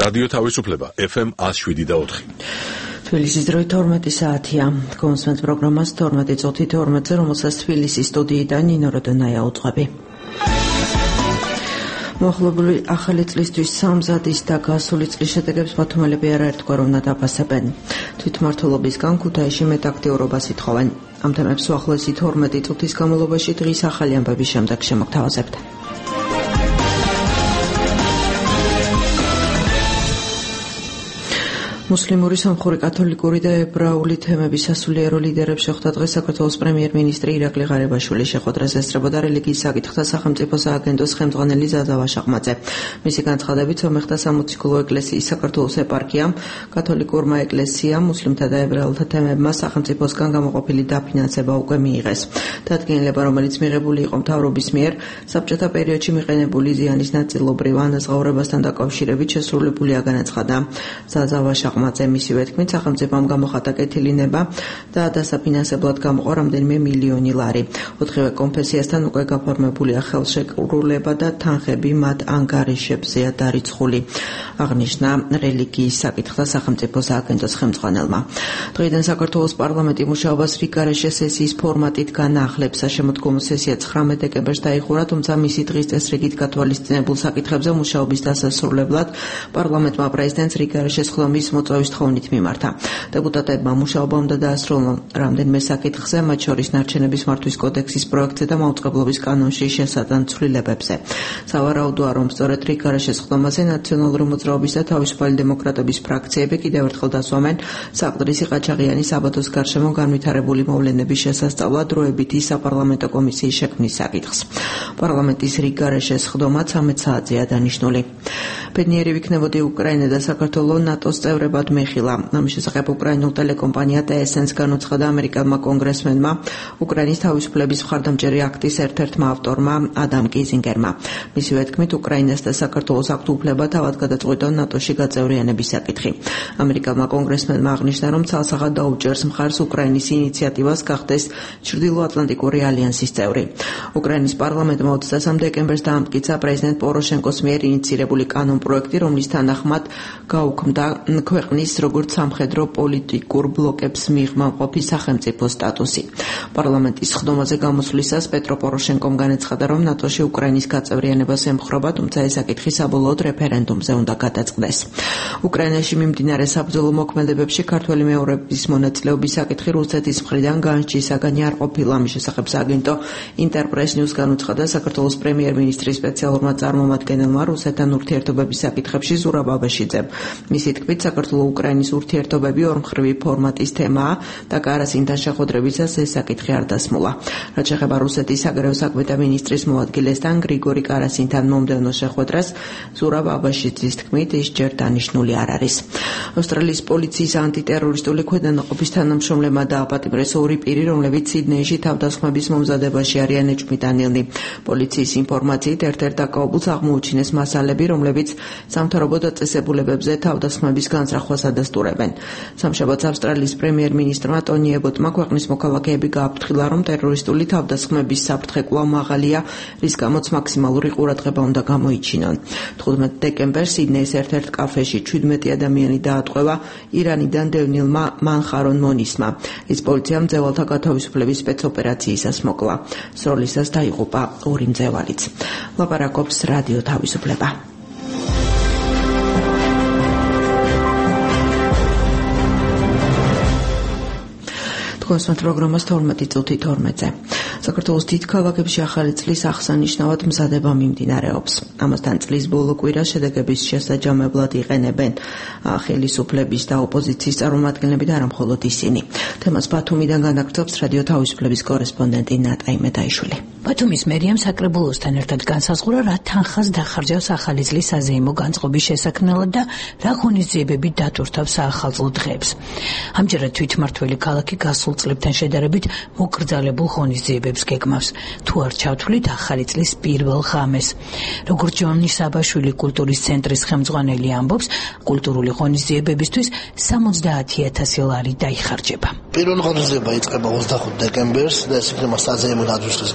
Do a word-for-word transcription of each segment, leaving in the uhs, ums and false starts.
რადიო თავისუფლება ეფ ემ one oh seven და four. თბილისის დროით თორმეტი საათია. კონსმენთ პროგრამას თორმეტი წუთი თორმეტზე, რომელსაც თბილისის სტუდიიდან ნინო როდონაია უძღვები. მოახლოებული ახალი წლისთვის სამზადის და გასული წლის შედეგებს ბათუმელები არაერთგვარ უნდა დაფასებენ. თვითმმართველობისგან ქუთაისში მეტაქტიურობას ითხოვენ. ამ თემებს უახლოესი თორმეტი წუთის განმავლობაში დღის ახალი ამბების შემდეგ შემოგთავაზებთ. მუსლიმური, სომხური, კათოლიკური და ებრაული თემების სასულიერო ლიდერებს შეხვდა დღეს საქართველოს პრემიერ-მინისტრი ირაკლი ღარიბაშვილი. შეხვედრას ესწრებოდა რელიგიის საკითხთა სახელმწიფო სააგენტოს ხელმძღვანელი ზაზა ვაშაყმაძე. მისი განცხადებით, სომეხთა სამოციქულო ეკლესიის საქართველოს ეპარქიამ, კათოლიკურმა ეკლესიამ, მუსლიმთა და ებრაელთა თემებმა სახელმწიფოსგან გამოყოფილი დაფინანსება უკვე მიიღეს. დადგენილება, რომელიც მიღებული იყო მთავრობის მიერ, საბჭოთა პერიოდში მიყენებული ზიანის ნაწილობრივ ანაზღაურებასთან დაკავშირებით შესრულებულია, განაცხადა ზაზა ვაშაყმაძე. მისივე თქმით, სახელმწიფომ გამოხატა კეთილინება და დასაფინანსებლად გამოყო რამდენიმე მილიონი ლარი. ოთხივე კონფესიასთან უკვე გაფორმებულია ხელშეკრულება და თანხები მათ ანგარიშებზეა დარიცხული, აღნიშნა რელიგიის საკითხთა სახელმწიფო სააგენტოს ხელმძღვანელმა. დღეიდან საქართველოს პარლამენტი მუშაობას რიგგარეშე სესიის ფორმატით განახლებს. შემოდგომო სესია ცხრამეტ დეკემბერს დაიხურა, თუმცა მისი დღის წესრიგით გათვალისწინებულ საკითხებზე მუშაობის დასასრულებლად პარლამენტმა პრეზიდენტს რიგგარეშე სხდომის მოწვევის თხოვნით მიმართა. დეპუტატებმა მუშაობა უნდა დაასრულონ რამდენიმე საკითხზე, მათ შორის ნარჩენების მართვის კოდექსის პროექტზე და მაუწყებლობის კანონში შესატან ცვლილებებზე. სავარაუდოა, რომ სწორედ რიგგარეშე სხდომაზე ნაციონალური მოძრაობის და თავისუფალი დემოკრატების ფრაქციები კიდევ ერთხელ დასვამენ საყდრისი ყაჩაღიანის საბადოს გარშემო განვითარებული მოვლენების შესასწავლად დროებითი საპარლამენტო კომისიის შექმნის საკითხს. პარლამენტის რიგგარეშე სხდომა ცამეტ საათზეა დანიშნული. ბედნიერი ვიქნებოდი უკრაინა და საქართველო ნატოს წევრებად მეხილა. ამის შესახებ უკრაინულ ტელეკომპანია ტე ეს ენს განუცხადა ამერიკელმა კონგრესმენმა, უკრაინის თავისუფლების მხარდამჭერი აქტის ერთ-ერთმა ავტორმა ადამ კიზინგერმა. მისივე თქმით, უკრაინას და საქართველოს აქვთ უფლება თავად გადაწყვიტონ ნატოში გაწევრიანების საკითხი. ამერიკელმა კონგრესმენმა აღნიშნა, რომ ცალსახად დაუჭერს მხარს უკრაინის ინიციატივას გახდეს ჩრდილოატლანტიკური ალიანსის წევრი. უკრაინის პარლამენტმა ოცდასამ დეკემბერს დაამტკიცა პრეზიდენტ პოროშენკოს მიერ ინიცირებული კანონპროექტი, რომლის თანახმად გაუქმდა ქვეყნის როგორც სამხედრო პოლიტიკურ ბლოკებს მიღმაყოფი სახელმწიფო სტატუსი. პარლამენტის სხდომაზე გამოსვლისას პეტრო პოროშენკომ განაცხადა, რომ ნატოში უკრაინის გაწევრიანებას ემხრობა, თუმცა ეს საკითხი საბოლოოდ რეფერენდუმზე უნდა გადაწყდეს. უკრაინაში მიმდინარე საბრძოლო მოქმედებებში ქართველი მეომრების მონაწილეობის საკითხი რუსეთის მხრიდან განსჯის საგანი არ ყოფილა. ამის შესახებ სააგენტო ინტერპრეს ნიუს განუცხადა საქართველოს პრემიერ-მინისტრის სპეციალურმა წარმომადგენელმა რუსეთთან ურთიერთობების საკითხებში ზურაბ აბაშიძემ. მისი თქმით, საქართველო-უკრაინის ურთიერთობები ორმხრივი ფორმატის თემაა და კარასინთან შეხვედრებისას ეს საკითხი არ დასმულა. რაც შეეხება რუსეთის საგარეო საქმეთა მინისტრის მოადგილესთან გრიგორი კარასინთან მომდევნო შეხვედრას, ზურაბ აბაშიძის თქმით, ის ჯერ დანიშნული არ არის. ავსტრალიის პოლიციის ანტიტერორისტული ქვედანაყოფის თანამშრომლებმა დააპატიმრეს ორი პირი, რომლებიც სიდნეიში თავდასხმების მომზადებაში არიან ეჭვმიტანილნი. პოლიციის ინფორმაციით, ერთ-ერთ დაკავებულს აღმოუჩინეს მასალები, რომლებიც სამთავრობო დაწესებულებებზე თავდასხმების განზრახვას ადასტურებენ. სამშაბათს ავსტრალიის პრემიერ-მინისტრმა ტონი ებოტმა ქვეყნის მოქალაქეები გააფრთხილა, რომ ტერორისტული თავდასხმების საფრთხე კვლავ მაღალია, რის გამოც მაქსიმალური ყურადღება უნდა გამოიჩინონ. თხუთმეტ დეკემბერს სიდნეის ერთ-ერთ კაფეში ჩვიდმეტი ადამიანი დაატყვევა ირანიდან დევნილმა მანხარონ მონისმა. ის პოლიციამ მძევალთა გათავისუფლების სპეცოპერაციისას მოკლა. სროლისას დაიღუპა ორი მძევალიც. ლაპარაკობს რადიო თავისუფლება. კონსმენთ პროგრამას თორმეტი წუთი თორმეტზე. საქართველოს დიდ ქალაქებში ახალი წლის აღსანიშნავად მზადება მიმდინარეობს. ამასთან წლის ბოლო კვირას შედეგების შესაჯამებლად იყენებენ ხელისუფლების და ოპოზიციის წარმომადგენლები და არა მხოლოდ ისინი. თემას ბათუმიდან განაგრძობს რადიო თავისუფლების კორესპონდენტი ნატა იმედაიშვილი. ბათუმის მერიამ საკრებულოსთან ერთად განსაზღვრა, რა თანხას დახარჯავს ახალი წლის საზეიმო განწყობის შესაქმნელად და რა ღონისძიებები დატვირთავს საახალწლო დღეებს. ამჯერად თვითმმართველი ქალაქი გასულ წლებთან შედარებით მოკრძალებულ ღონისძიებებს გეგმავს, თუ არ ჩავთვლით ახალი წლის პირველ ღამეს. როგორც ჯონი საბაშვილი კულტურის ცენტრის ხელმძღვანელი ამბობს, კულტურული ღონისძიებებისთვის სამოცდაათი ათასი ლარი დაიხარჯება. პირველი ღონისძიება იწყება ოცდახუთ დეკემბერს და ეს იქნება საზეიმო დაწესების გახსნა.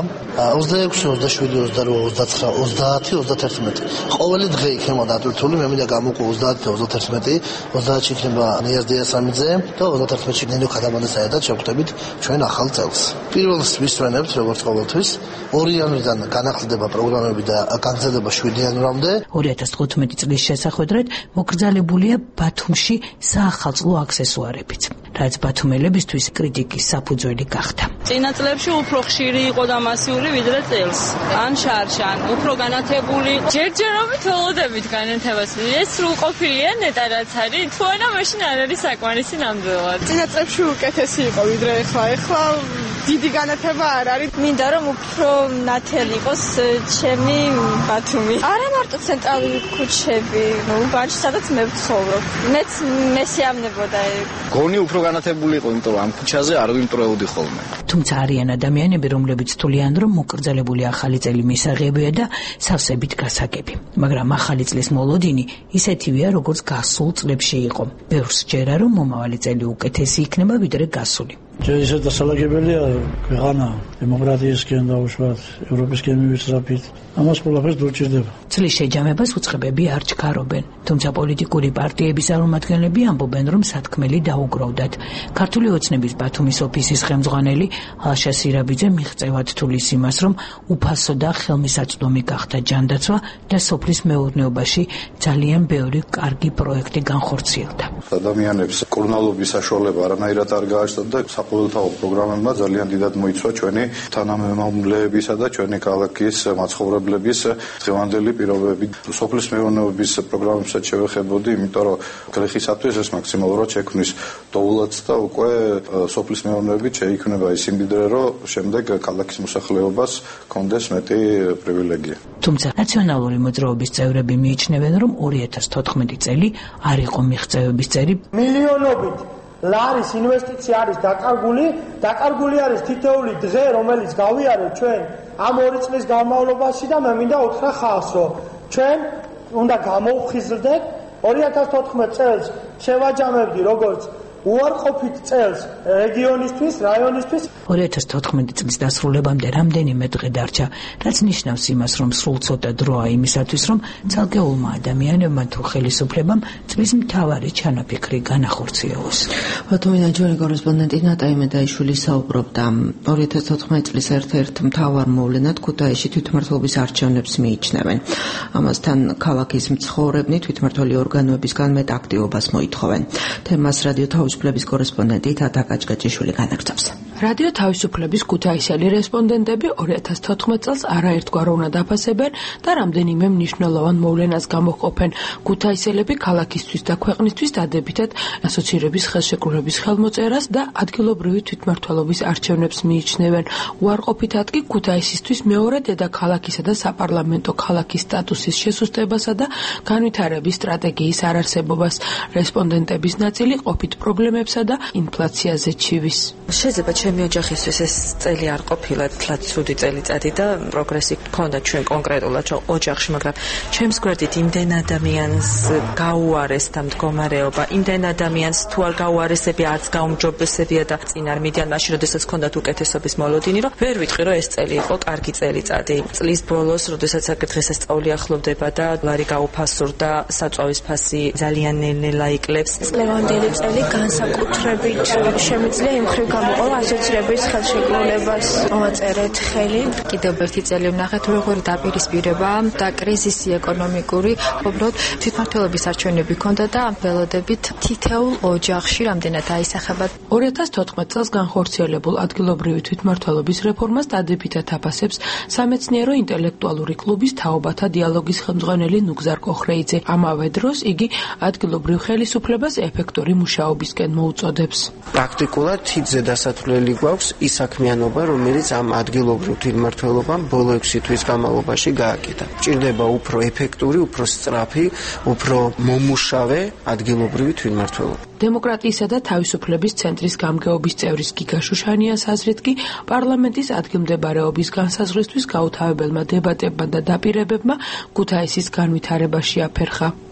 ოცდაექვსი, ოცდაშვიდი, ოცდაოთხ, ოცდაათი, ოცდათერთმეტი. ყოველი დღე იქნება დატვირთული, მე მინდა გამოვყო ოცდაათი, ოცდათერთმეტი, ოცდაათში იქნება ნიაზ დიასამიძე და ოცდათერთმეტში ნინო ქადაბაძე საერთოდ შევხვდებით ჩვენ ახალ წელს. პირველს ვისვენებთ როგორც ყოველთვის ორი იანვრიდან განახლდება პროგრამები და გაგრძელდება შვიდი იანვრამდე. ორი ათას თხუთმეტი წლის შესახვედრად მოკრძალებულია ბათუმში საახალწლო აქსესუარებიც, რაც ბათუმელებისთვის კრიტიკის საფუძველი გახდა. წინა წლებში უფრო ხშირი იყო და მასიური ვიდრე წელს. ან შარშან, უფრო განათებული იყო. ჯერჯერობით ველოდებით განათებას. ეს სრულყოფილია ნეტა რაც არის, თუ არა მაშინ არ არის საკმარისი ნამდვილად. წინა წლებში უკეთესი იყო ვიდრე ეხლა. ეხლა დიდი განათება არ არის. მინდა რომ უფრო ნათელი იყოს ჩემი ბათუმი. არა მარტო ცენტრალური ქუჩები, ნუ ბარში სადაც მე ვცხოვრობ. მეც მესიამნებოდა ეგ. გონი უფრო განათებული იყო, იმიტომ რომ ამ ქუჩაზე არ ვიმტრეოდი ხოლმე. თუმცა არიან ადამიანები, რომლებიც თვლიან, რომ მოკრძალებული ახალი წელი მისაღებია და სავსებით გასაგები. მაგრამ ახალი წლის მოლოდინი ისეთივეა, როგორც გასულ წლებში იყო. ბევრს ჯერა, რომ მომავალი წელი უკეთესი იქნება, ვიდრე გასული. ჯერ დასალაგებელია ქვეყანა დემოკრატიისკენ დაუშვათ, ევროპისკენ მივისწრაფით. ამას ყველაფერს დურჭირდება. წლის შეჯამებას უწყებები არ ჩქარობენ, თუმცა პოლიტიკური პარტიების წარმომადგენლები ამბობენ, რომ სათქმელი დაუგროვდათ. ქართული ოცნების ბათუმის ოფისის ხელმძღვანელი ალშა სირაბიძე მიღწევად თulis იმას, რომ უფასო და ხელმისაწვდომი გახდა ჯანდაცვა და სოფლის მეურნეობაში ძალიან ბევრი კარგი პროექტი განხორციელდა. ადამიანებს კურნალობის საშუალება არანაირად არ გააჩნდათ და საყოველთაო პროგრამებმა ძალიან დიდად მოიცვა ჩვენი თანამემამულეებისა და ჩვენი ქალაქის მაცხოვრებლების დღევანდელი პირობები. სოფლის მეურნეობის პროგრამებსაც შევეხებოდი, იმიტომ რომ გლეხისათვის ეს მაქსიმალურად შექმნის დოულადს და უკვე სოფლის მეურნეობით შეიქმნება ის იმდიდრე, რომ შემდეგ ქალაქის მოსახლეობას კონდეს მეტი პრივილეგია. თუმცა ნაციონალური მოძრაობის წევრები მიიჩნევენ, რომ ორი ათას თოთხმეტი წელი არ იყო მიღწევების წელი. მილიონობით ლარის ინვესტიცია არის დაკარგული, დაკარგული არის თითოეული დღე, რომელიც გავიარეთ ჩვენ ამ ორი წლის განმავლობაში და მე მინდა უთხრა ხალხს, რომ ჩვენ უნდა გამოვხიზლდეთ ორი ათას თოთხმეტ წელს შევაჯამებდი როგორც უარყოფით წელს რეგიონისთვის, რაიონისთვის. ორი ათას თოთხმეტი წლის დასრულებამდე რამდენიმე დღე დარჩა, რაც ნიშნავს იმას, რომ სულ ცოტა დროა იმისათვის, რომ ცალკეულმა ადამიანებმა თუ ხელისუფლებამ წლის მთავარი ჩანაფიქრი განახორციელოს. ბათუმიდან ჩვენი კორესპონდენტი ნატა იმედაიშვილი საუბრობდა ორი ათას თოთხმეტი წლის ერთ-ერთ მთავარ მოვლენად ქუთაისში თვითმმართველობის არჩევნებს მიიჩნევენ. ამასთან ქალაქის მცხოვრებნი თვითმმართველი ორგანოებისგან მეტ აქტივობას მოითხოვენ. თემას რადიო თავისუფლების კორესპონდენტი თათა კაჭკაჭიშვილი განაგრძობს. რადიო თავისუფლების ქუთაისელი რესპონდენტები ორი ათას თოთხმეტ წელს არაერთგვაროვნად აფასებენ და რამდენიმე მნიშვნელოვან მოვლენას გამოჰყოფენ. ქუთაისელები ქალაქისთვის და ქვეყნისთვის დადებითად ასოცირების ხელშეკრულების ხელმოწერას და ადგილობრივი თვითმმართველობის არჩევნებს მიიჩნევენ. უარყოფითად კი ქუთაისისთვის მეორე დედაქალაქისა და საპარლამენტო ქალაქის სტატუსის შესუსტებასა და განვითარების სტრატეგიის არარსებობას. რესპონდენტების ნაწილი ყოფით პრობლემებსა და ინფლაციაზე ჩივის. შეიძლება ჩემი ოჯახისთვის ეს წელი არ ყოფილა თლად ცუდი წელიწადი და პროგრესი გქონდა ჩვენ კონკრეტულად ოჯახში, მაგრამ ჩემს გვერდით იმდენ ადამიანს გაუარეს და მდგომარეობა, იმდენ ადამიანს თუ არ გაუარესებია, არც გაუმჯობესებია და წინ არ მიდიან მაშინ, როდესაც გქონდათ უკეთესობის მოლოდინი, რომ ვერ ვიტყვი, რომ ეს წელი იყო კარგი წელიწადი. წლის ბოლოს, როდესაც დღესასწაული ახლოვდება და ლარი გაუფასურდა, საწვავის ფასი ძალიან ნელ-ნელა იკლებს. წლევანდელი წელი განსაკუთრებით შემიძლია იმ მხრივ გამოყოლა ასოცირების ხელშეკრულებას მოაწერეთ ხელი. კიდევ ერთი წელი ვნახეთ, როგორ დაპირისპირება და კრიზისი ეკონომიკური, უბრალოდ თვითმმართველობის არჩევნები ჰქონდა და ველოდებით თითოეულ ოჯახში რამდენად აისახება. ორი ათას თოთხმეტ წელს განხორციელებულ ადგილობრივი თვითმმართველობის რეფორმას დადებითად აფასებს სამეცნიერო ინტელექტუალური კლუბის თაობათა დიალოგის ხელმძღვანელი ნუგზარ კოხრეიძე. ამავე დროს იგი ადგილობრივ ხელისუფლებას ეფექტური მუშაობისკენ მოუწოდებს. პრაქტიკულად თითზე დასათვლელი გვაქვს ის საქმიანობა, რომელიც ამ ადგილობრივ თვითმმართველობამ ბოლო ექვსი თვის განმავლობაში გააკეთა. ჭირდება უფრო ეფექტური, უფრო სწრაფი, უფრო მომუშავე ადგილობრივი თვითმმართველობა. დემოკრატიისა და თავისუფლების ცენტრის გამგეობის წევრის გიგა შუშანიას აზრით კი პარლამენტის ადგილმდებარეობის განსაზღვრისთვის გაუთავებელმა დებატებმა და დაპირებებმა ქუთაისის განვითარებაში აფერხა.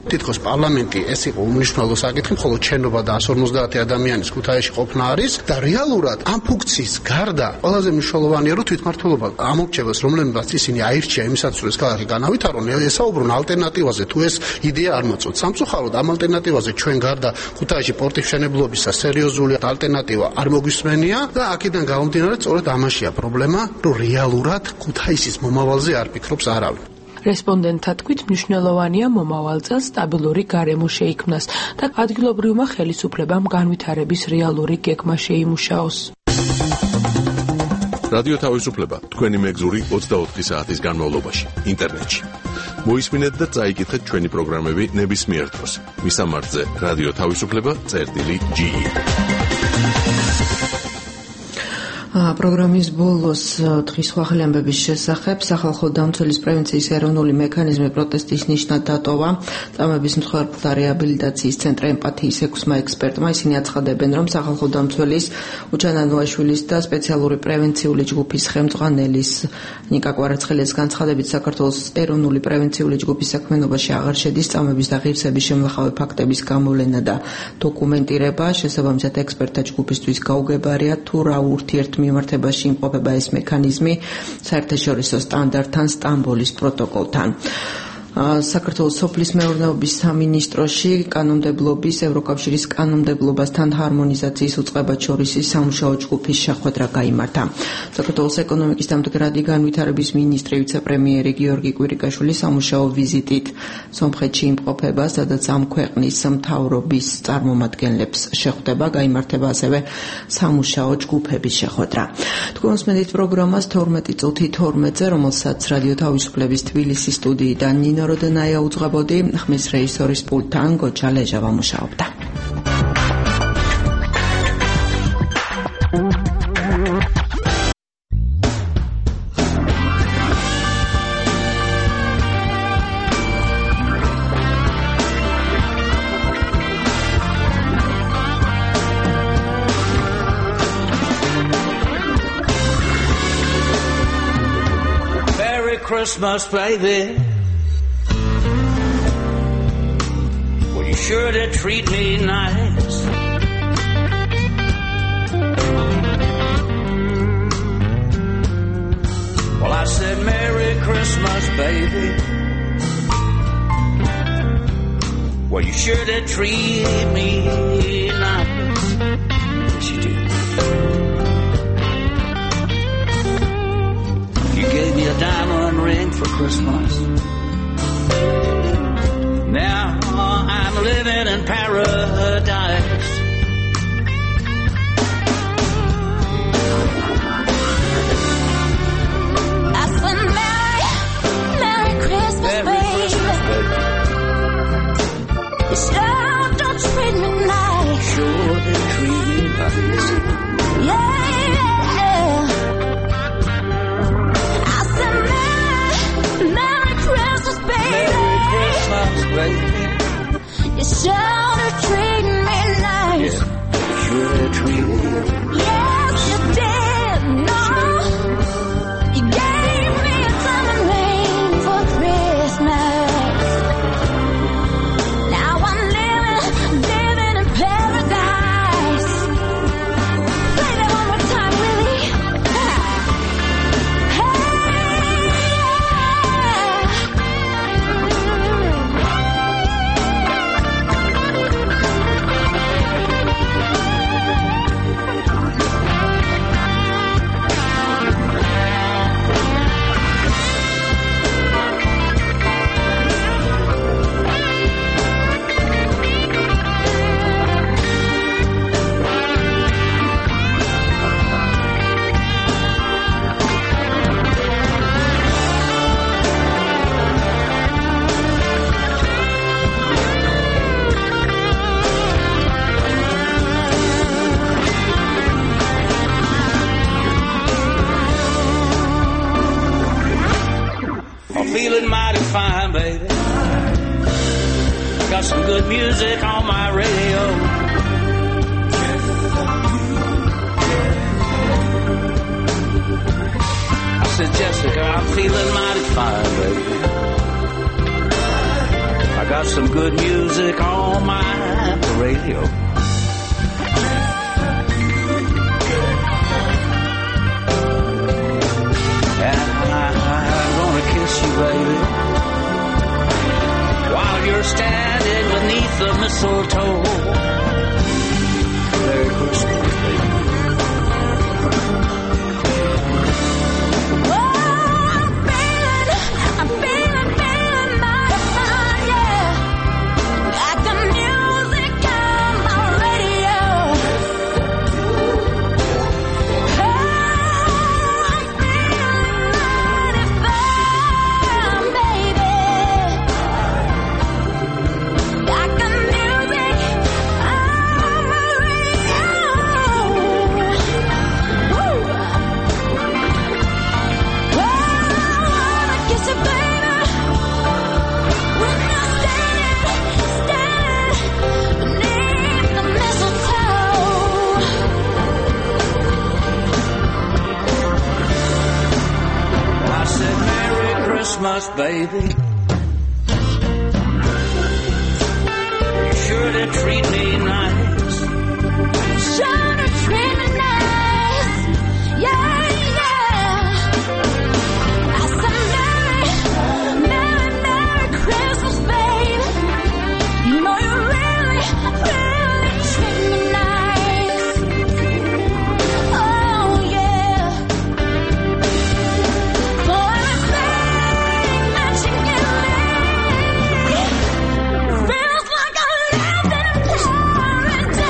თითქოს პარლამენტი ეს იყო უმნიშვნელო საკითხი, მხოლოდ შენობა და εκατს ორმოცდაათი ადამიანის ქუთაისში ყოფნა არის და რეალურად ამ ფუნქციის გარდა ყველაზე მნიშვნელოვანია, რომ თვითმმართველობა ამორჩევას, რომლებსაც ისინი აირჩია იმისათვის, რომ ეს ქალაქი განავითარონ, ესაუბრონ ალტერნატივაზე, თუ ეს იდეა არ მოწონთ. სამწუხაროდ ამ ალტერნატივაზე ჩვენ გარდა ქუთაისში პორტის მშენებლობისა სერიოზული ალტერნატივა არ მოგვისმენია და აქედან გამომდინარე სწორედ ამაშია პრობლემა, რომ რეალურად ქუთაისის მომავალზე არ ფიქრობს არავინ. რესპონდენტთა თქმით, მნიშვნელოვანია მომავალ წელს სტაბილური გარემო შეიქმნას და ადგილობრივმა ხელისუფლებამ განვითარების რეალური გეგმა შეიმუშაოს. რადიო თავისუფლება თქვენი მეგზური ოცდაოთხი საათის განმავლობაში ინტერნეტში. მოისმინეთ და წაიკითხეთ ჩვენი პროგრამები ნებისმიერ დროს. მისამართზე რადიო თავისუფლება წერტილი ჯი ი. პროგრამის ბოლოს დღის ხვალ ამბების შესახებ სახალხო დამცველის პრევენციის ეროვნული მექანიზმი პროტესტის ნიშნად დატოვა. წამების მსხვერპლთა რეაბილიტაციის ცენტრი ემპათიის ექვსმა ექსპერტმა ისინი აცხადებენ, რომ სახალხო დამცველის უჩან ანუაშვილის და სპეციალური პრევენციული ჯგუფის ხელმძღვანელის ნიკა კვარაცხელიას განცხადებით საქართველოს ეროვნული პრევენციული ჯგუფის საქმიანობაში აღარ შედის წამების და ღირსების შემლახავი ფაქტების გამოვლენა და დოკუმენტირება. შესაბამისად ექსპერტთა ჯგუფისთვის გაუგებარია თუ რა ურთიერთ მიმართებაში იმყოფება ეს მექანიზმი საერთაშორისო სტანდარტთან სტამბოლის პროტოკოლთან. საქართველოს სოფლის მეურნეობის სამინისტროში კანონმდებლობის ევროკავშირის კანონმდებლობასთან ჰარმონიზაციის უწყებად შორის სამუშაო ჯგუფის შეხვედრა გაიმართა. საქართველოს ეკონომიკის და მდგრადი განვითარების მინისტრი ვიცე-პრემიერი გიორგი კვირიკაშვილი სამუშაო ვიზიტით სომხეთში იმყოფება, სადაც ამ ქვეყნის მთავრობის წარმომადგენლებს შეხვდება, გაიმართება ასევე სამუშაო ჯგუფების შეხვედრა. თქვენ უსმენთ პროგრამას თორმეტი წუთი თორმეტზე, რომელსაც რადიო თავისუფლების თბილისის სტუდიიდან ნინო როდენაია უძღვებოდი, ხმის რეჟისორის პულტთან გოჩა ლეჟავა მუშაობდა. Merry Christmas, baby. Sure to treat me nice. Well, I said Merry Christmas, baby. Well, you sure to treat me nice. Yes, you did. You gave me a diamond ring for Christmas. Now I'm living in paradise. I said Merry, Merry Christmas, Merry baby. Christmas, baby. You sure don't treat me nice. Sure they treat me nice. Yeah, yeah. I said Merry, Merry Christmas, baby. Merry Christmas, baby. You sure to treat me nice. Yeah, sure to treat me. Yes, you did. No, you gave me a diamond ring for Christmas. Now I'm living, living in paradise. Play that one more time, Willie. Feeling mighty fine, baby. Got some good music on my radio. I said, Jessica, I'm feeling mighty fine, baby. I got some good music on my radio. And I'm gonna kiss you, baby, while you're standing beneath the mistletoe. Merry Christmas, baby. Christmas, baby. Sure to treat me nice. Sure to treat me nice. Yeah, yeah. I said, Merry, Merry, Merry Christmas, baby. You know you really, really treat me nice. Oh, yeah. For everything that you give me, feels like I lived in a paradise.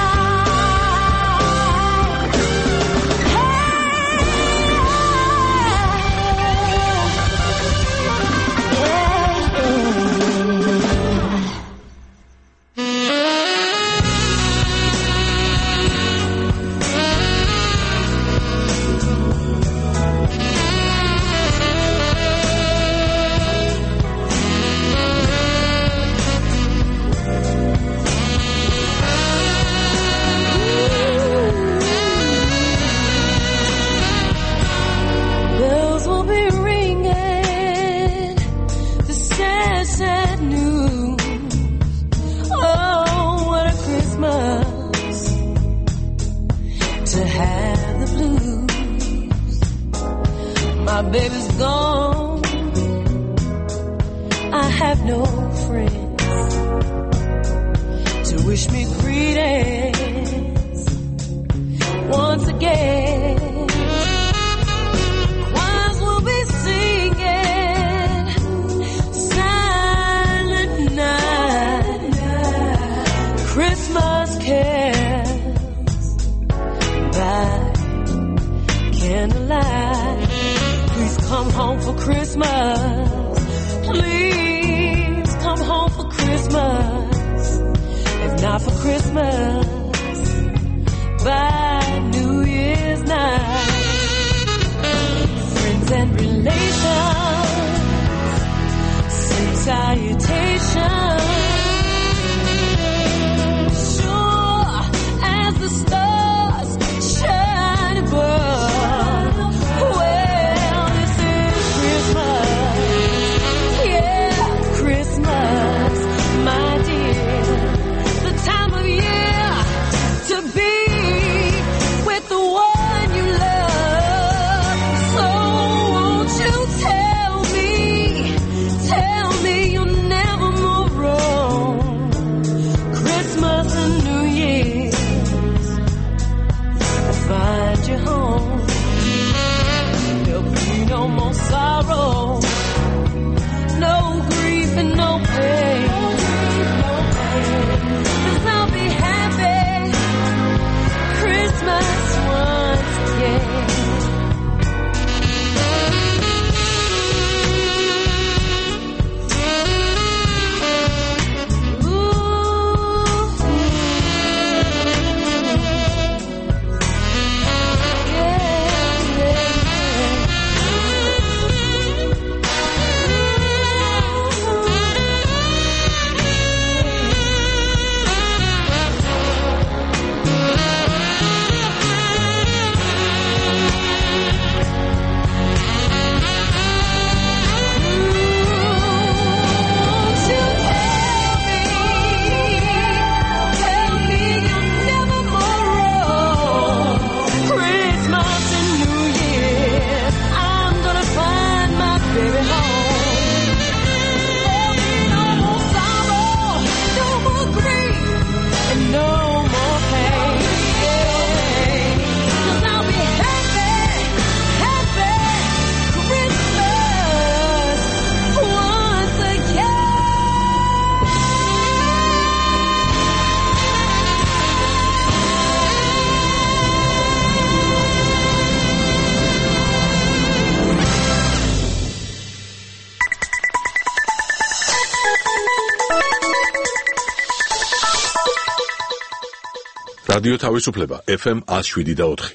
Bells will be ringing, the sad, sad news. Oh, what a Christmas to have the blues. My baby's gone, I have no friends to wish me greetings once again. Choirs will be singing Silent Night, Christmas carols by candlelight. Please come home for Christmas. Please come home for Christmas. If not for Christmas, by New Year's night. Friends and relations send salutations. Sure as the stars shine above. Well, this is Christmas. Yeah, Christmas, my dear. The time of year to be with the one you love. რადიო თავისუფლება ეფ ემ one oh seven point four.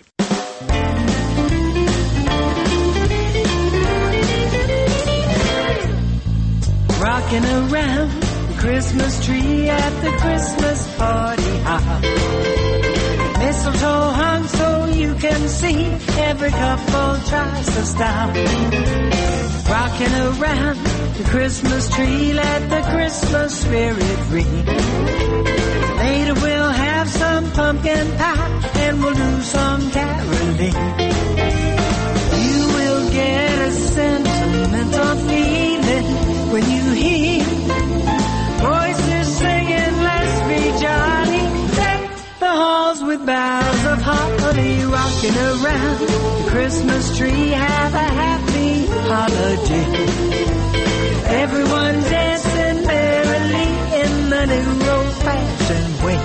Rocking around the Christmas tree at the Christmas party hop. Mistletoe hung so you can see every couple tries to stop. Rocking around the Christmas tree, let the Christmas spirit ring. Later we'll have some pumpkin pie and we'll do some caroling. You will get a sentimental feeling when you hear voices singing, let's be jolly. Deck the halls with boughs of holly, rocking around the Christmas tree. Have a happy holiday. Everyone's dancing merrily in the new old-fashioned way.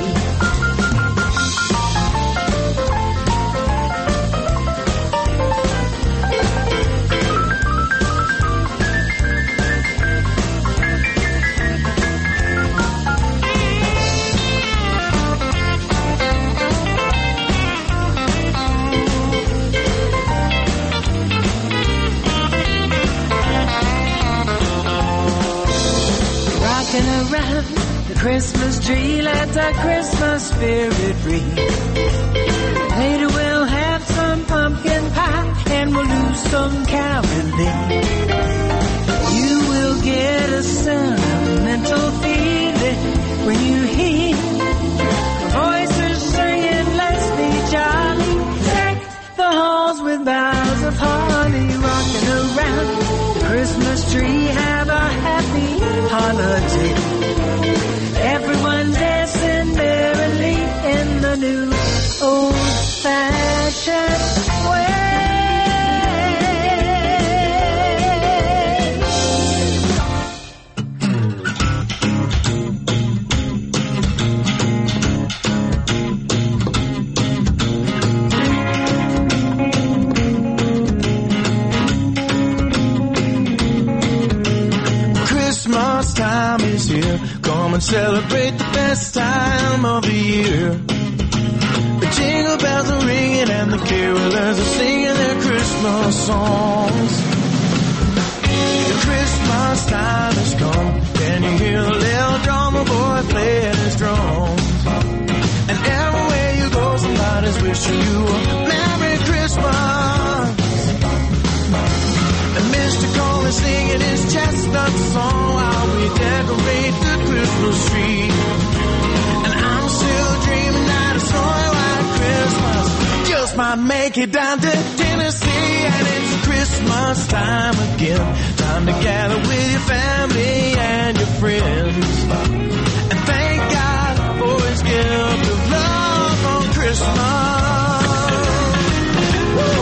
Around the Christmas tree, let the Christmas spirit ring. Later we'll have some pumpkin pie and we'll do some caroling. You will get a sentimental feeling when you hear voices singing, let's be jolly. Deck the halls with boughs of holly, rocking around the Christmas tree. Have a happy holiday. Everyone's dancing merrily in the new old-fashioned way. Christmas time is here. Come and celebrate the best time of the year. The jingle bells are ringing and the carolers are singing their Christmas songs. The Christmas time has come, and you hear the little drummer boy playing his drums. And everywhere you go, somebody's wishing you a Merry Christmas. And Mister Cole is singing his chestnut song while we decorate the Christmas tree. And I'm still dreaming that a snowy white Christmas just might make it down to Tennessee. And it's Christmas time again, time to gather with your family and your friends. And thank God for his gift of love on Christmas. Woo!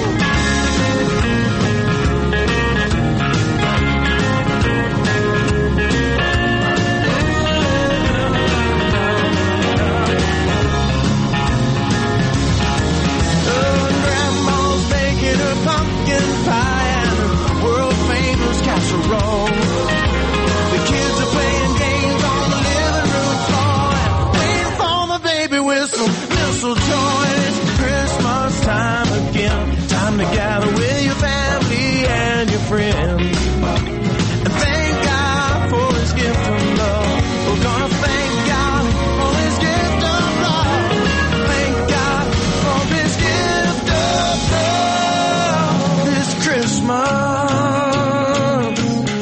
Pumpkin pie and a world famous casserole. The kids are playing games on the living room floor and waiting for my baby with some mistletoe. And it's Christmas time again, time to gather with your family and your friends. And thank God for his gift of love. We're gonna thank God for his gift of love. Thank God for his gift of love. Christmas.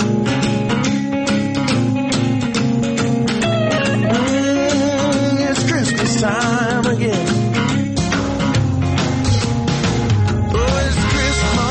Mm, it's Christmas time again. Oh, it's Christmas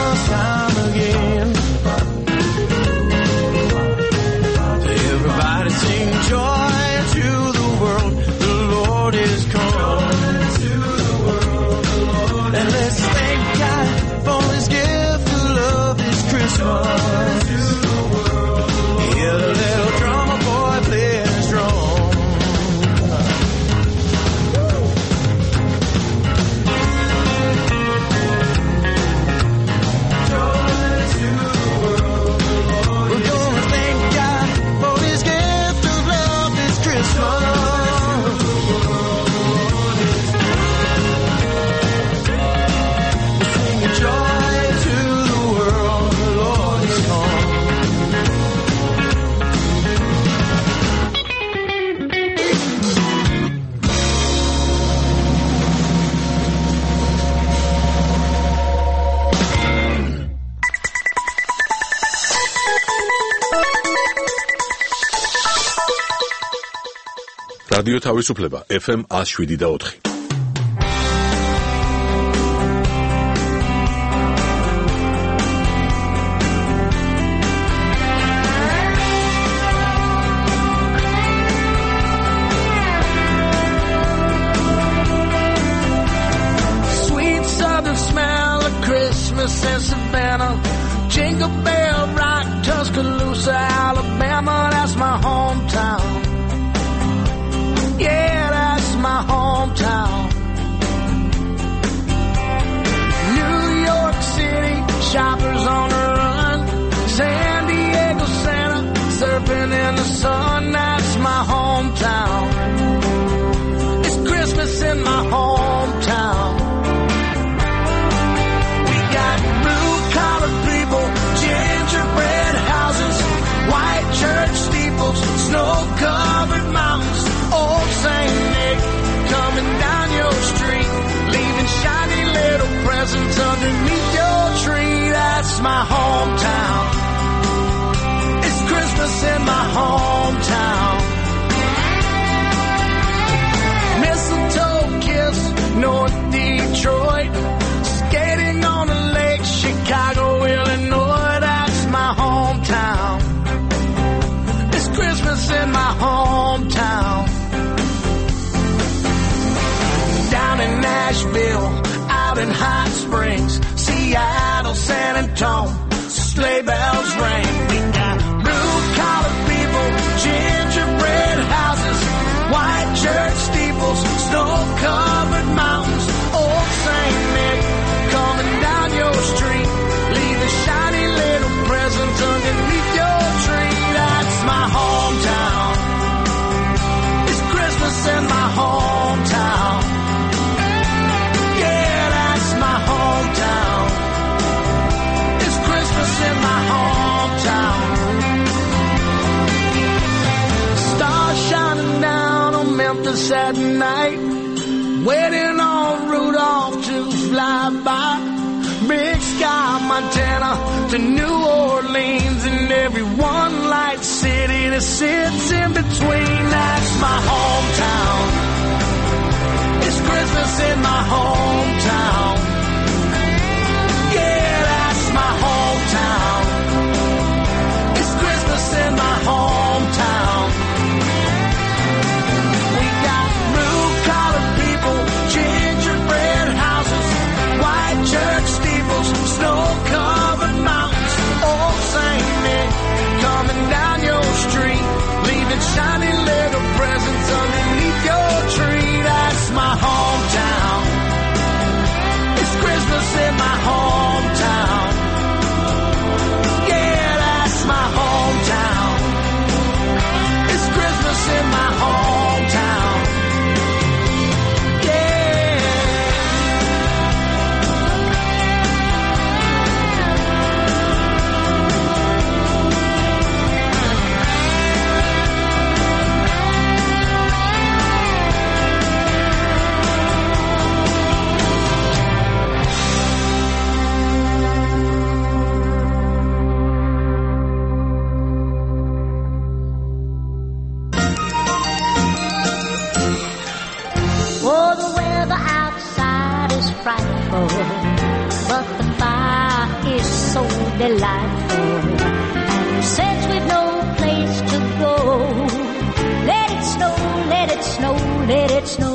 რადიო თავისუფლება ეფ ემ one oh seven და four. Sweet southern smell of Christmas in Savannah, Jingle Bell Rock, Tuscaloosa, Alabama, that's my hometown. Yeah, that's my hometown. New York City, shoppers on the run. San Diego, Santa, surfing in the sun, that's my hometown. It's Christmas in my hometown. We got blue-collar people, gingerbread houses, white church steeples, snow-covered mountains, old Saint Nick coming down your street, leaving shiny little presents underneath your tree. That's my hometown. It's Christmas in my hometown. Mistletoe kiss, North Detroit, skating on the lake, Chicago, Illinois. That's my hometown. It's Christmas in my hometown. Down in Nashville, out in Hot Springs, Seattle, San Antonio, sleigh bells ring. We got blue-collar people, gingerbread houses, white church steeples, snow-covered mountains, old Saint Nick coming down your street, leaving shiny little presents underneath your tree. That's my hometown. It's Christmas in my hometown. Yeah, that's my hometown. It's Christmas in my hometown. Stars shining down on Memphis at night, waiting on Rudolph to fly by. Big Sky, Montana to New Orleans, and every one light city that sits in between. That's my hometown. It's Christmas in my hometown. Yeah, that's my hometown. It's Christmas in my hometown. We got blue-collar people, gingerbread houses, white church steeples, snow-covered mountains, old Saint Nick coming down your street, leaving shiny little presents underneath your tree. That's my hometown. It's Christmas in my hometown. Yeah, that's my hometown. It's Christmas in my hometown. Oh, the weather outside is frightful, but the fire is so delightful. And since we've no place to go, let it snow, let it snow, let it snow.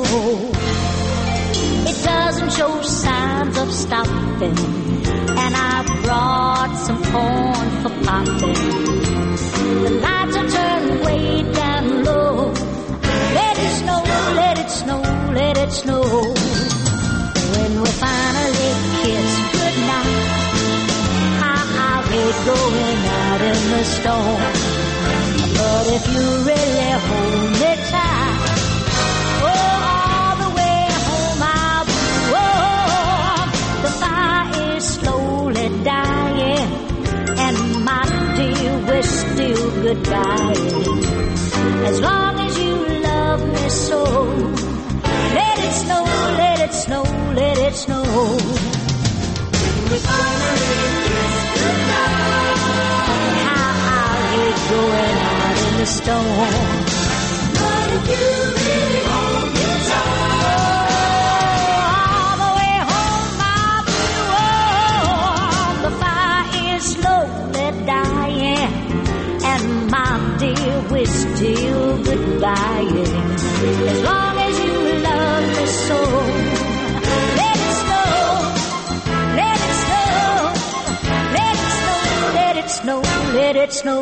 It doesn't show signs of stopping, and I brought some corn for popping. The lights are turned way down low. Let it snow, let it snow, let it snow. When we finally kiss goodnight, how I hate going out in the storm. But if you really hold me tight, oh, all the way home I'll be warm. The fire is slowly dying, and my dear, we're still goodbye. As long as you love me so, let it snow, let it snow, let it snow. We finally kiss goodnight. How I hate going out in the storm. But if You really hold me tight. All the way home, my blue, the fire is slowly dying, and my dear, we're still goodbying. As long as you love me so, let it snow, let it snow, let it snow, let it snow, let it snow.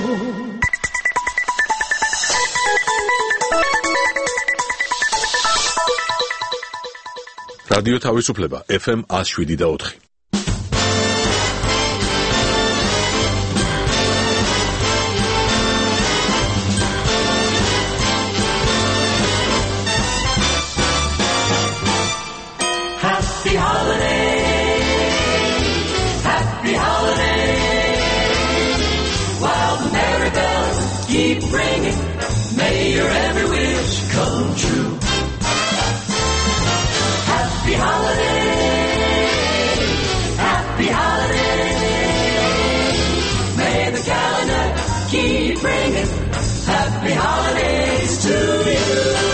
რადიო თავისუფლება ეფ ემ one oh seven და four. Happy holiday, happy holiday. While the merry bells keep ringing, may your every wish come true. Happy holiday, happy holiday. May the calendar keep ringing. Happy holidays to you.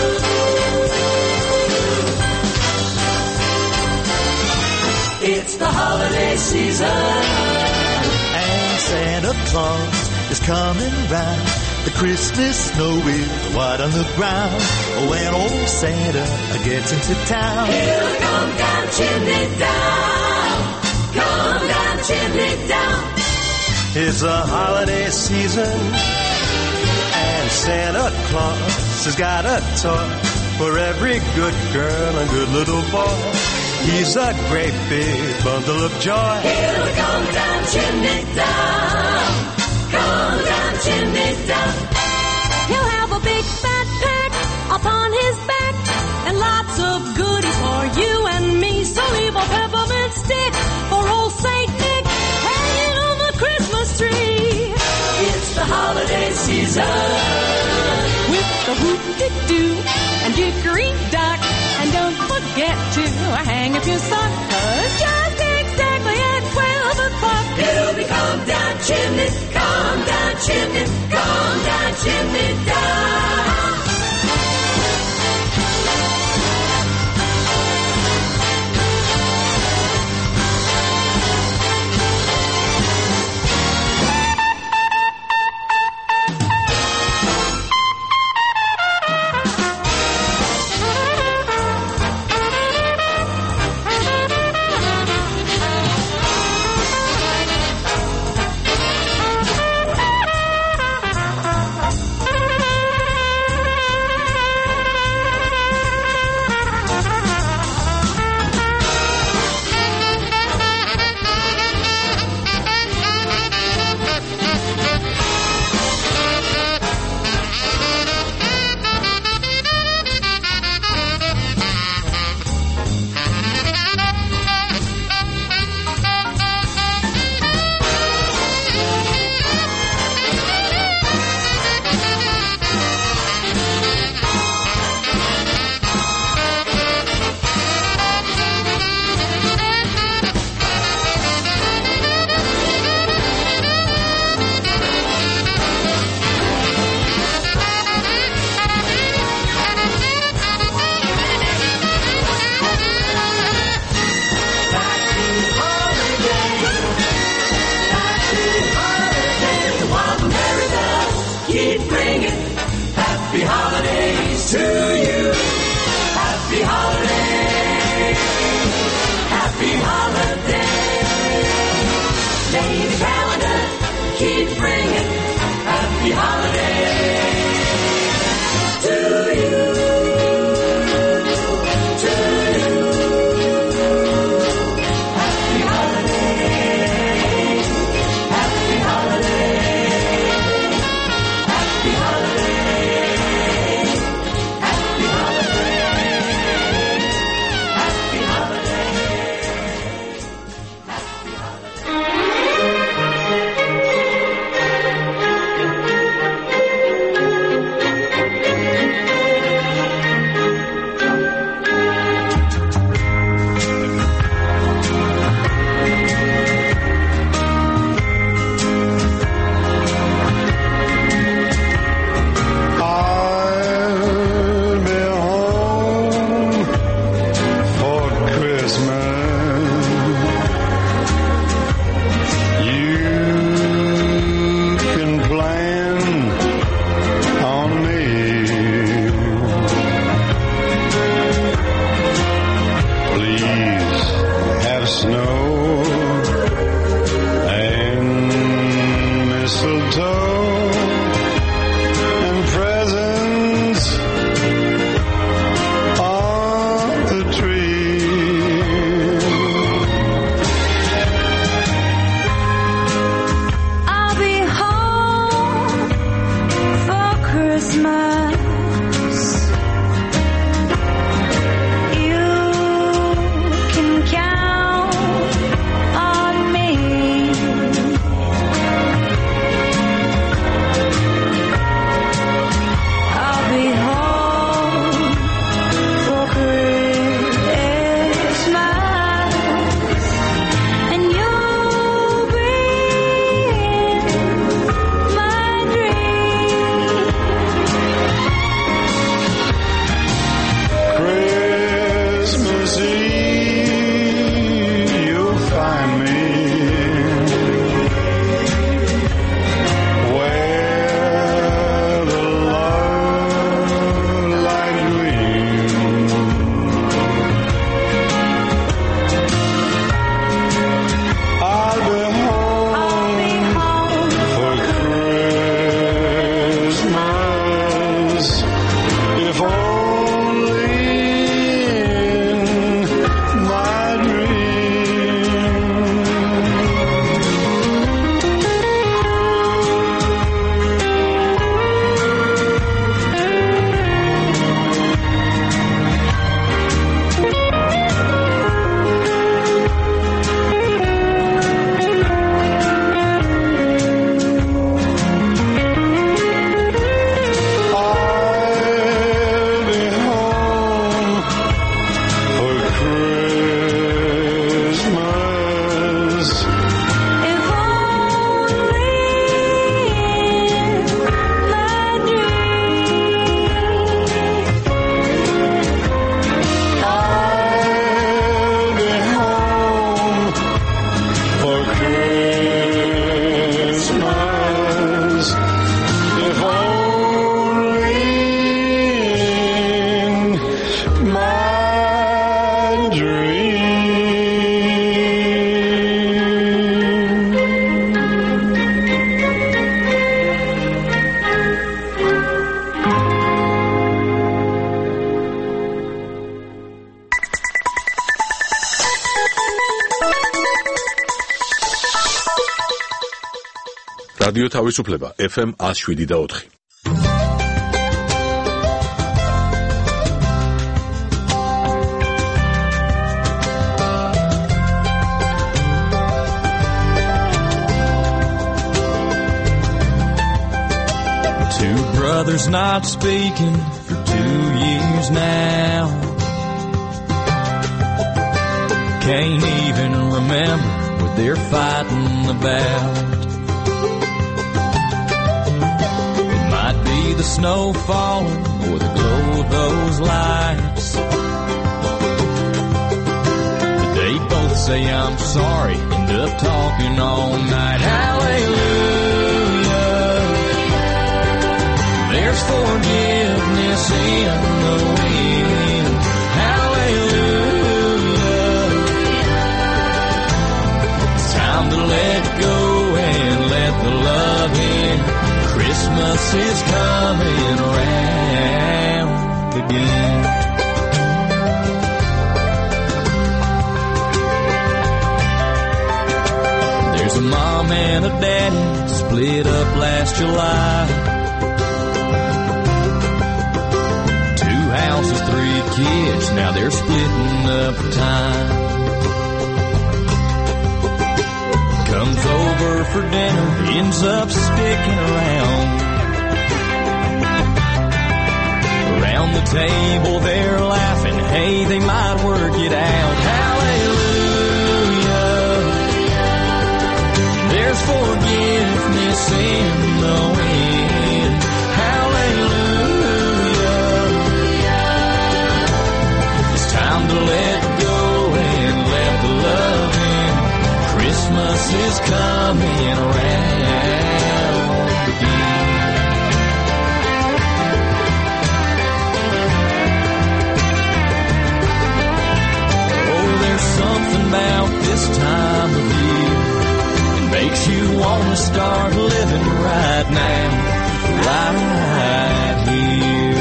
It's the holiday season, and Santa Claus is coming round. The Christmas snow is white on the ground. When old Santa gets into town, he'll come down chimney down, come down chimney down. It's the holiday season, and Santa Claus has got a toy for every good girl and good little boy. He's a great big bundle of joy. He'll come down chimney down, come down chimney down. He'll have a big fat pack upon his back and lots of goodies for you and me. So leave a peppermint stick for old Saint Nick hanging on the Christmas tree. It's the holiday season with the whoop-de-doo and dickory-dock. And don't forget to hang up your sock, 'cause just exactly at twelve o'clock he'll be come down chimney, come down chimney, come down chimney down. რადიო თავისუფლება F M one oh seven და four. Two brothers not speaking for two years now. Can't even remember what they're fighting about. It might be the snow falling or the glow of those lights. But they both say I'm sorry, end up talking all night. Hallelujah. There's forgiveness in the wind. Hallelujah. It's time to let go and let the love in. Christmas is coming around again. There's a mom and a daddy split up last July. Houses, three kids, now they're splitting up time. Comes over for dinner, ends up sticking around. Around the table they're laughing, hey, they might work it out. Hallelujah. There's forgiveness in the wind. Time to let go and let the love in. Christmas is coming around again. Oh, there's something about this time of year. It makes you want to start living right now, right here.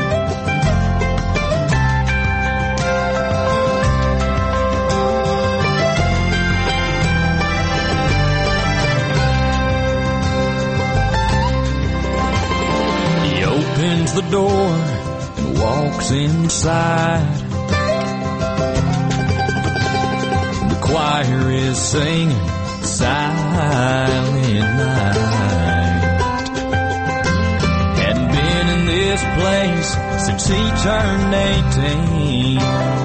Opens the door and walks inside. The choir is singing Silent Night. Hadn't been in this place since he turned eighteen.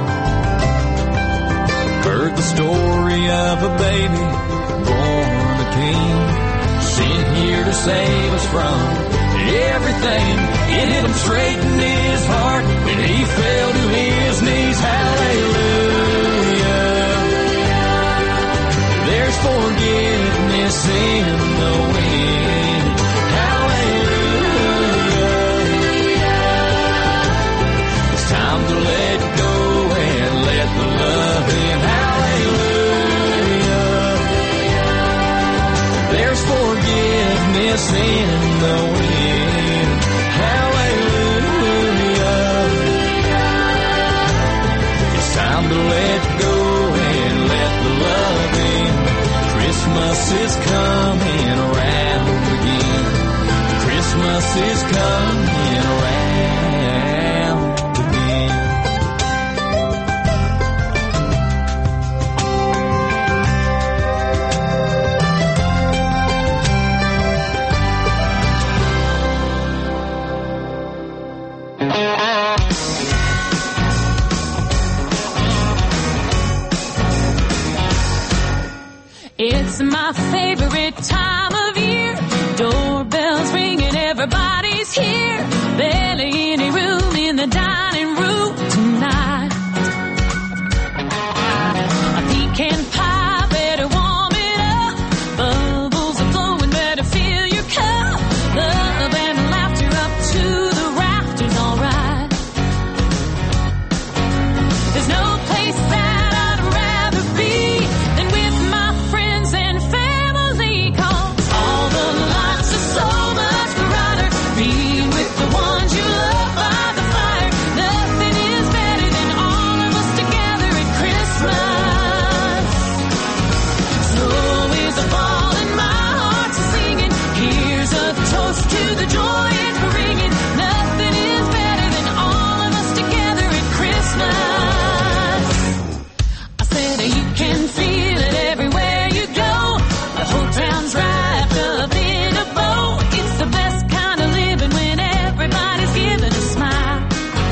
Heard the story of a baby born a king, sent here to save us from everything. It hit him straight in his heart when he fell to his knees. Hallelujah. There's forgiveness in the wind. Hallelujah. It's time to let go and let the love in. Hallelujah. There's forgiveness in the wind. Hallelujah. It's time to let go and let the love in. Christmas is coming around again. Christmas is coming around again. It's my favorite time of year. Doorbells ringing, everybody's here. Barely any room in the dining room tonight. A pecan pie, better warm it up. Bubbles are flowing, better fill your cup. Love and laughter up to the rafters, alright. There's no place that I'd rather be than with my friends and family, 'cause all the lights are so much brighter being with the ones you love by the fire. The to the joy it's bringing. Nothing is better than all of us together at Christmas. I said you can feel it everywhere you go. The whole town's wrapped up in a bow. It's the best kind of living when everybody's giving a smile.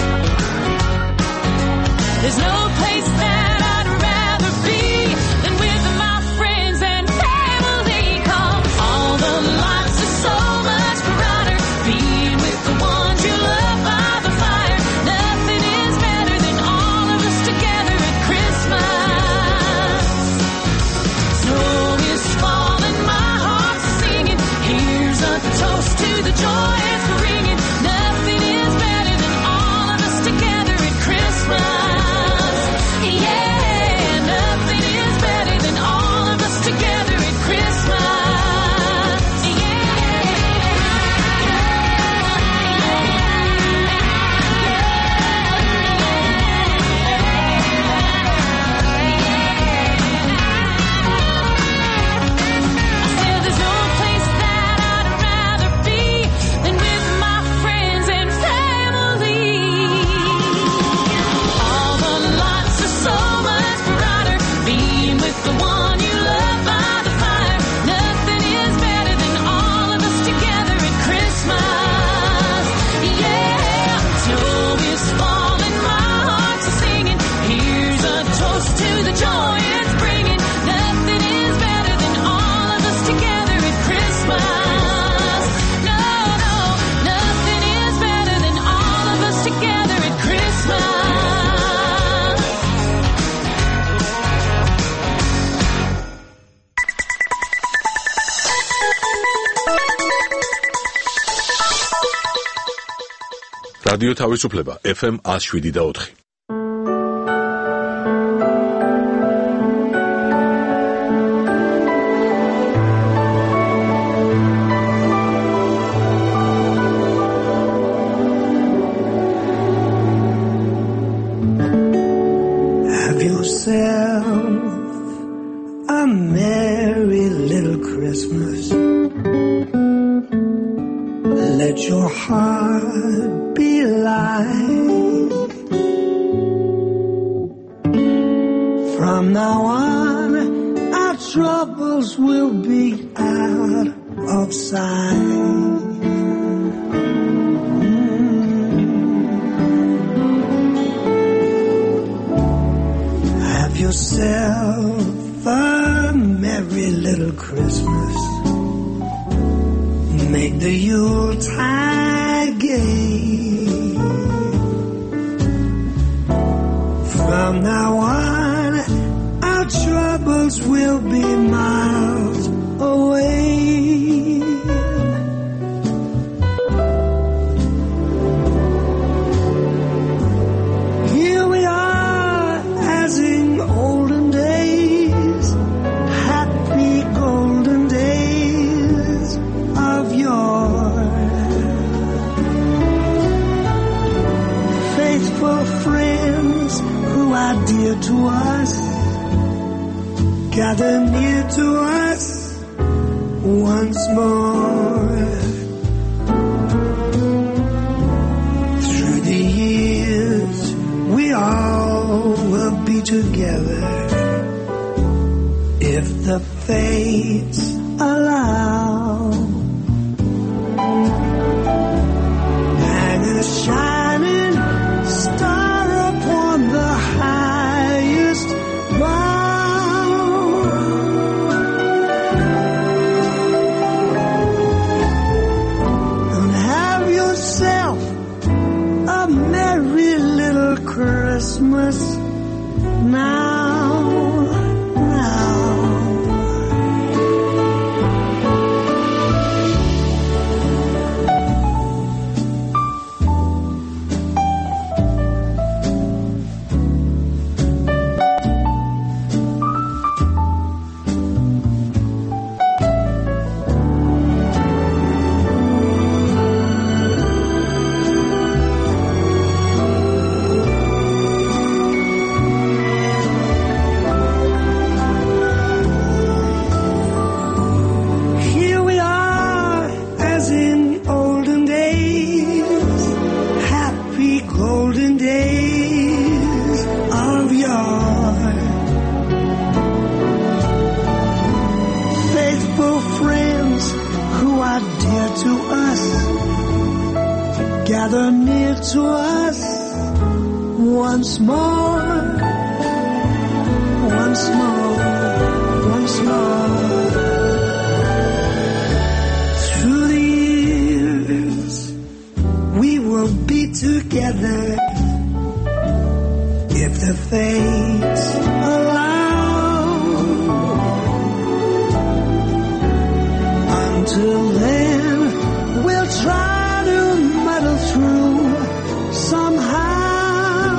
There's no place that I'd rather be than with my friends and family. 'Cause all the lights are so much brighter being with the ones you love by the fire. Nothing is better than all of us together at Christmas. Snow is falling, my heart's singing. Here's a toast to the joy it's bringing. Nothing is better than all of us together at Christmas. Yeah, nothing is better than all of us together at Christmas. I said there's no place that I'd rather be than with my friends and family. All the lights are so much brighter being with the one you love by the fire. Nothing is better than all of us together at Christmas. Yeah, snow is falling, my heart's singing. Here's a toast to the joy it's bringing. Nothing is better than all of us together at Christmas. No, no, nothing is better than all of us together at Christmas. რადიო თავისუფლება ეფ ემ one oh seven და four. Have yourself a merry little Christmas. Let your heart be light. From now on, our troubles will be out of sight. Have yourself a merry little Christmas. Make the Yuletide gay. From now on, our troubles will be miles away. Here we are, as in olden days, happy golden days of yore. Faithful friends who are dear to us, gather near to us once more. Through the years, we all will be together if the fates allow. Hang a shining star upon the highest bough. And have yourself a merry little Christmas now, now. are dear to us, gather near to us once more, once more, once more. Through the years we will be together if the fates allow. Until then we'll try to muddle through somehow.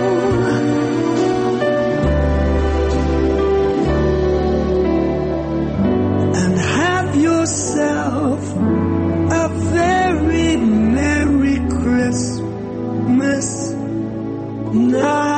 And have yourself a very Merry Christmas now.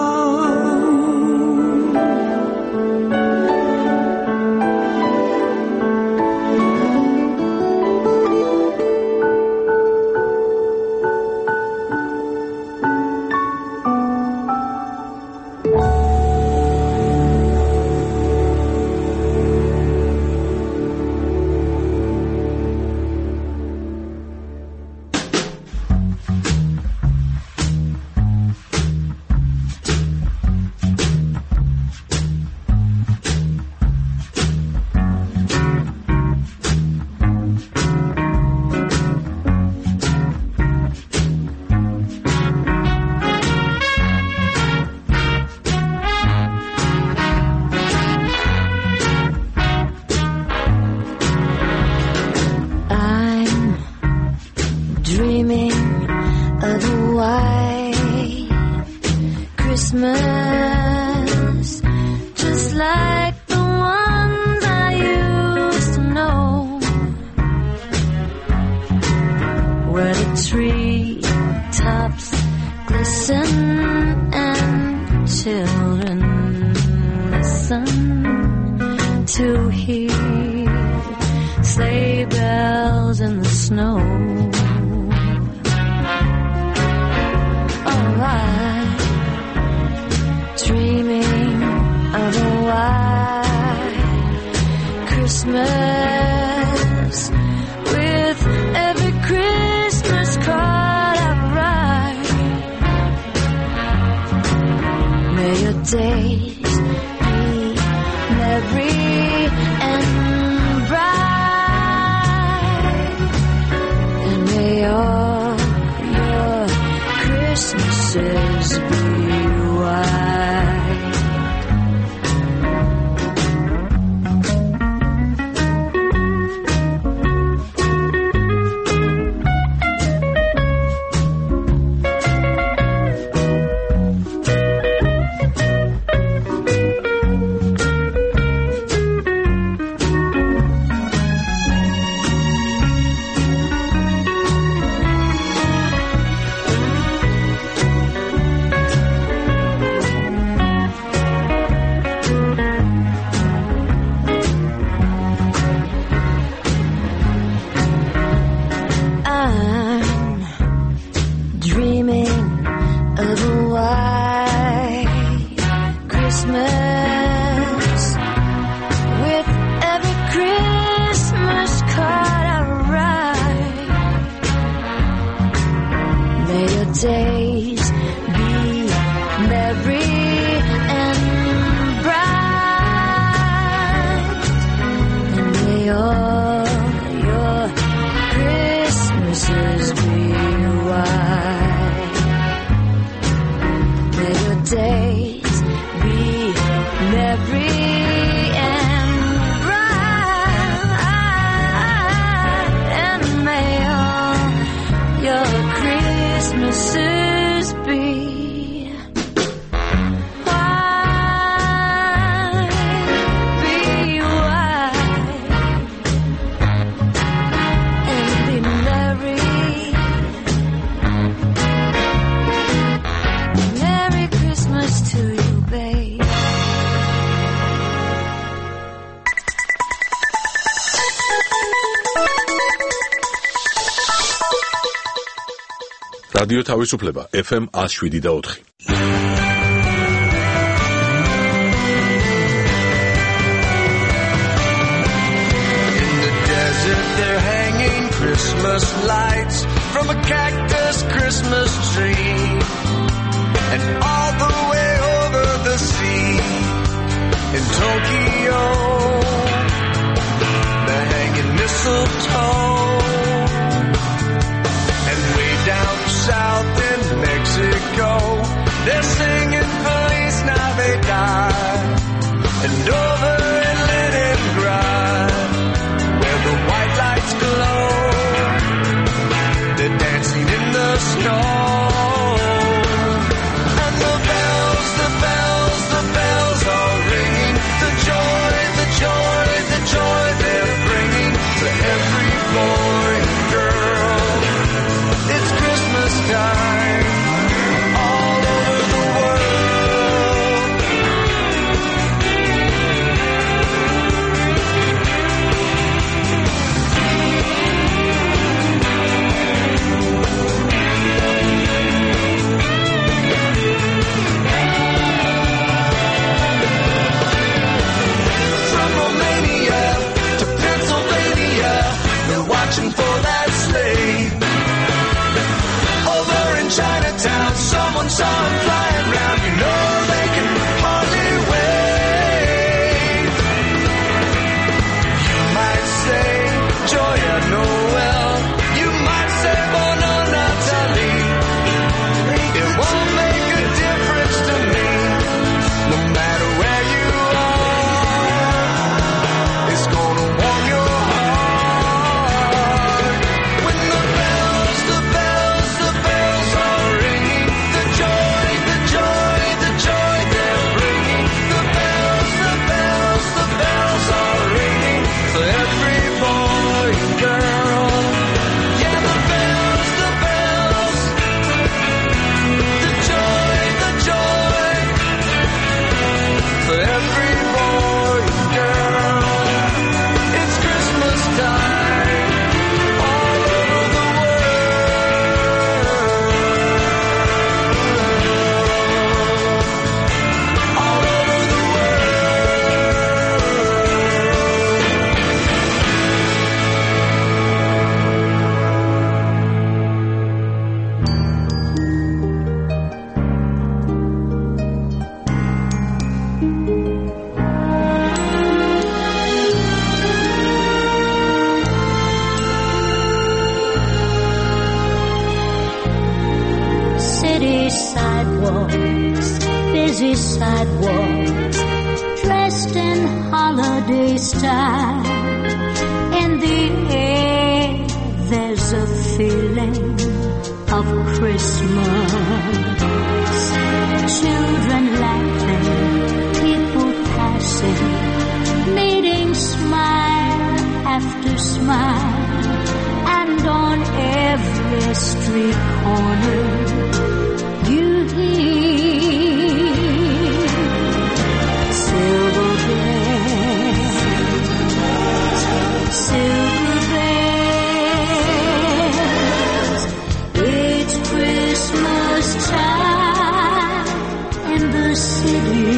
რადიო თავისუფლება ეფ ემ one oh seven და four. In the desert they're hanging Christmas lights from a cactus Christmas tree, and all the way over the sea in Tokyo they're hanging mistletoe, and way down south in Mexico they're singing Feliz Navidad, and over in Leningrad where the white lights glow they're dancing in the snow. And the bells, the bells, the bells are ringing, the joy, the joy, the joy they're bringing to every boy and girl. It's Christmas time all over the world. From Romania to Pennsylvania, they're watching for that sleigh. Over in Chinatown, someone saw him flying round. You know they can hardly wait. You might say Joya Noel, you might say Buona Natale. It won't make a difference to me, no matter where you are. It's gonna warm your heart when the bells, the bells, the bells are ringing. The joy, the joy, the joy they're bringing. The bells, the bells, the bells are ringing for every boy and girl. Yeah, the bells, the bells, the joy, the joy for every boy and girl. It's Christmas time all over the world. All over the City sidewalks, busy sidewalks, dressed in holiday style. In the air, there's a feeling of Christmas. Children laughing, people passing, meeting smile after smile, and on every street corner you hear silver bells, silver bells. It's Christmas time in the city.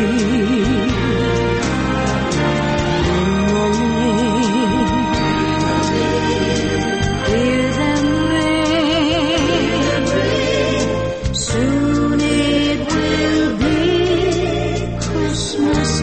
In the lane, hear them ring. Soon it will be Christmas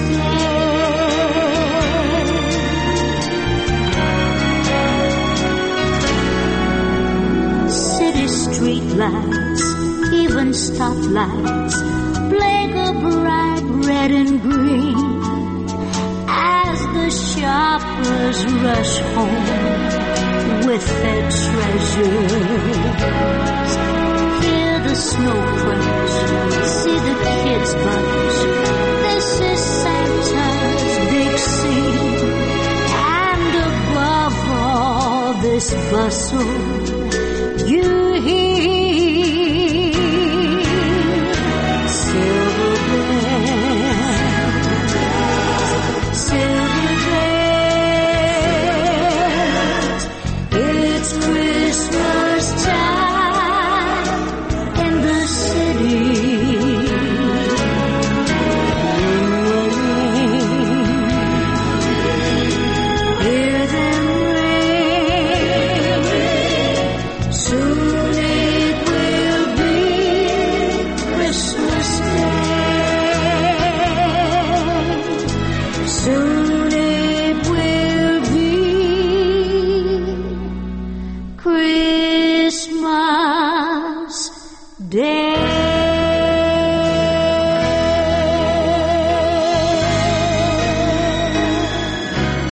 Day. City streetlights, even stoplights, blink a bright red and green as the shoppers rush home with their treasures. Hear the snow crash, see the kids buzz. This is Santa's big scene, and above all this bustle, you hear